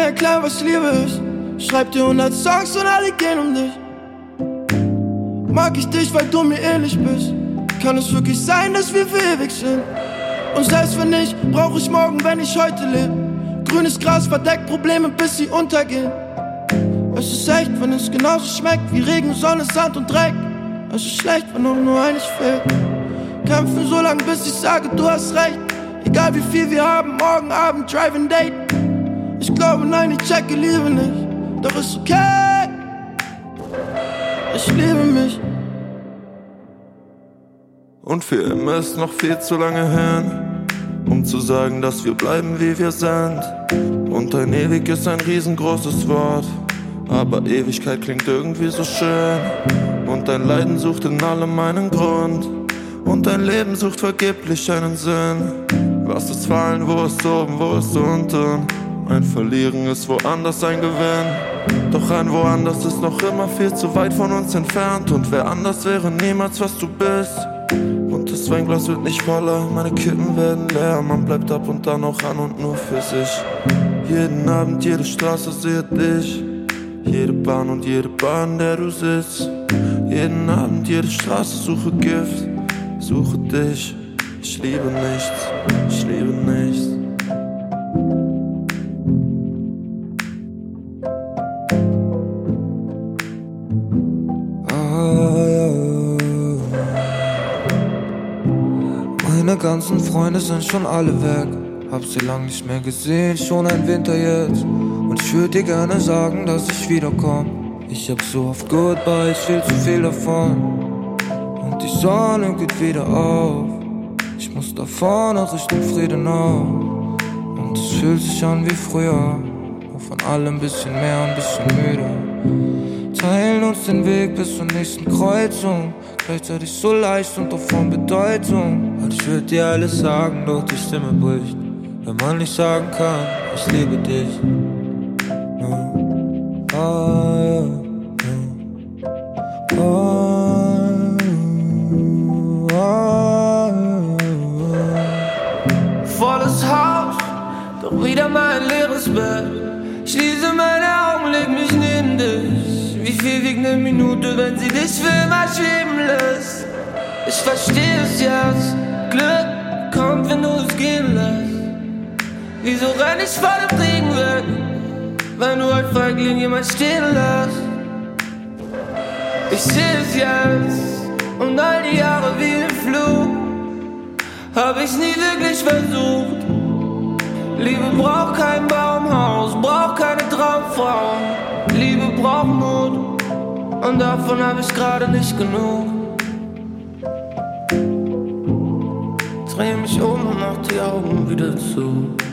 erklären, was Liebe ist. Schreib dir 100 Songs und alle gehen um dich. Mag ich dich, weil du mir ähnlich bist? Kann es wirklich sein, dass wir für ewig sind? Und selbst wenn nicht, brauch ich morgen, wenn ich heute lebe. Grünes Gras verdeckt Probleme, bis sie untergehen. Es ist echt, wenn es genauso schmeckt wie Regen, Sonne, Sand und Dreck. Es ist schlecht, wenn auch nur eines fehlt. Kämpfen so lange, bis ich sage, du hast recht. Egal wie viel wir haben, morgen Abend Drive-In Date. Ich glaube, nein, ich checke Liebe nicht. Doch ist okay. Ich liebe mich. Und für immer ist noch viel zu lange her, um zu sagen, dass wir bleiben, wie wir sind. Und ein ewig ist ein riesengroßes Wort, aber Ewigkeit klingt irgendwie so schön. Und dein Leiden sucht in allem einen Grund, und dein Leben sucht vergeblich einen Sinn. Was ist Fallen, wo ist oben, wo ist unten? Ein Verlieren ist woanders ein Gewinn. Doch ein Woanders ist noch immer viel zu weit von uns entfernt. Und wer anders wäre niemals, was du bist. Und das Weinglas wird nicht voller, meine Kippen werden leer. Man bleibt ab und an auch an und nur für sich. Jeden Abend, jede Straße sehe dich. Jede Bahn und jede Bahn, in der du sitzt. Jeden Abend, jede Straße suche Gift. Suche dich, ich liebe nichts, ich liebe nichts. Meine ganzen Freunde sind schon alle weg. Hab sie lang nicht mehr gesehen, schon ein Winter jetzt. Und ich würde dir gerne sagen, dass ich wiederkomm. Ich hab so oft Goodbye, ich will zu viel davon. Und die Sonne geht wieder auf. Ich muss da vorne Richtung Friedenau. Und es fühlt sich an wie früher, nur von allem ein bisschen mehr, ein bisschen müde. Teilen uns den Weg bis zur nächsten Kreuzung. Gleichzeitig so leicht und doch von Bedeutung. Und ich würde dir alles sagen, doch die Stimme bricht. Wenn man nicht sagen kann, ich liebe dich. Volles Haus, doch wieder mein leeres Bett. Schließe meine Augen, leg mich neben dich. Wie viel wiegt eine Minute, wenn sie dich für immer schweben lässt? Ich verstehe es jetzt, Glück kommt, wenn du es gehen lässt. Wieso renn ich vor dem Regen weg, wenn du als Feigling jemand stehen lässt? Ich seh es jetzt und all die Jahre wie im Flug hab ich's nie wirklich versucht. Liebe braucht kein Baumhaus, braucht keine Traumfrau. Liebe braucht Mut und davon hab ich gerade nicht genug. Dreh mich um und mach die Augen wieder zu.